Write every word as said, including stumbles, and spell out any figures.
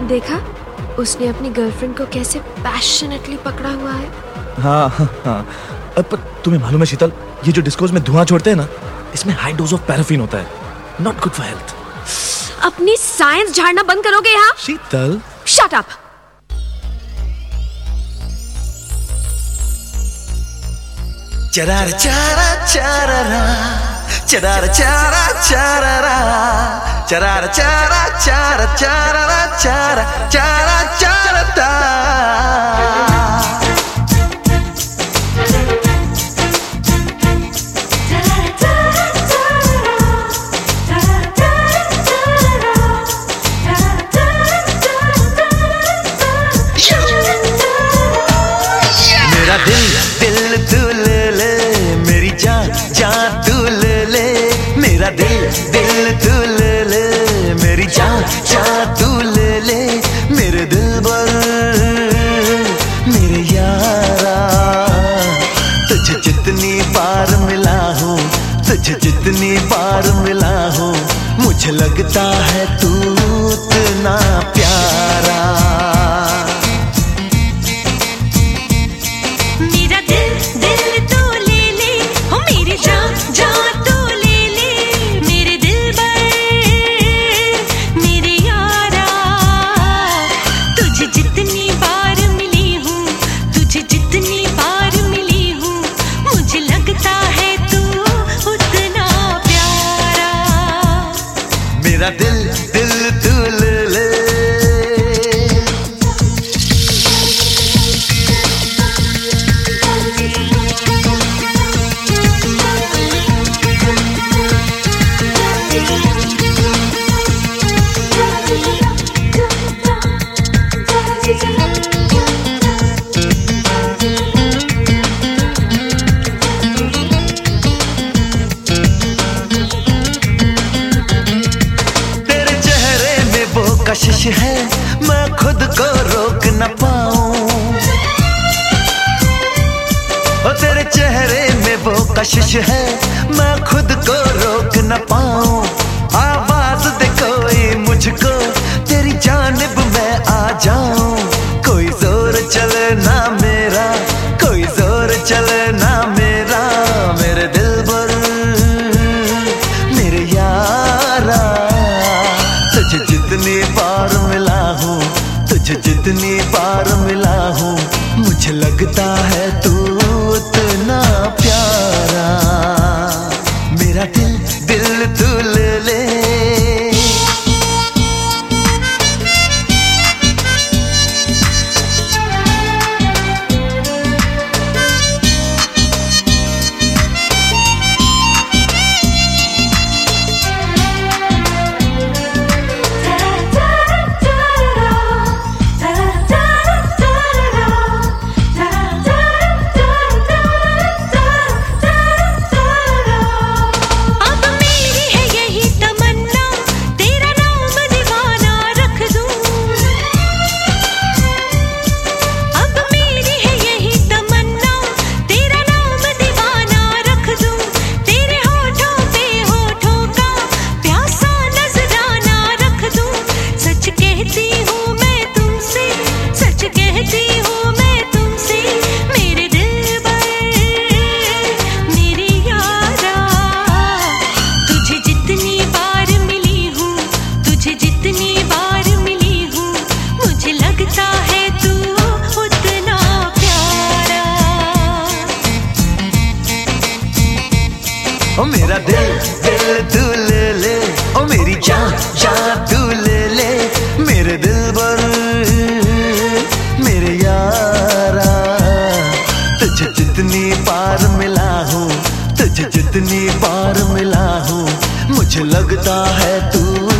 देखा उसने अपनी गर्लफ्रेंड को कैसे पैशनेटली पकड़ा हुआ है। हाँ हाँ हाँ। पर तुम्हें मालूम है शीतल, ये जो डिस्कोज में धुआं छोड़ते हैं ना, इसमें हाई डोज ऑफ पैराफिन होता है। Not good for health. अपनी साइंस झाड़ना बंद करोगे यहाँ? शीतल शट अप। चरार चारा चारारा, चरार चारा चारारा, चरार चारा चारा चारारा, चारा चारा चारता। मेरा दिल दिल तू ले ले, मेरी जान जान तू ले ले, मेरा दिल दिल तू ले ले, मेरी जान जान तू ले ले, मेरे दिल बर मेरे यारा। तुझे जितनी बार मिला हूँ, तुझे जितनी बार मिला हूँ, मुझे लगता है तू उतना प्यारा। मेरा दिल दिल तू ले ले। कशिश है मैं खुद को रोक न पाऊं, और तेरे चेहरे में वो कशिश है मैं खुद को रोक न पाऊं। आवाज दे कोई मुझको, तेरी जानिब मैं आ जाऊं। कोई जोर चले ना मेरा, कोई जोर चले ना मेरा, मेरे दिल पर मेरे यारा। तुझे जितनी बार मिला हूँ, तुझे जितनी बार मिला हूँ, मुझे लगता है तू उतना प्यारा। मेरा दिल दिल तू ले ले। ओ मेरा दिल दिल तू ले ले, ओ मेरी जान जान तू ले ले, मेरे दिल पर मेरे यारा। तुझे जितनी बार मिला हूँ, तुझे जितनी बार मिला हूँ, मुझे लगता है तू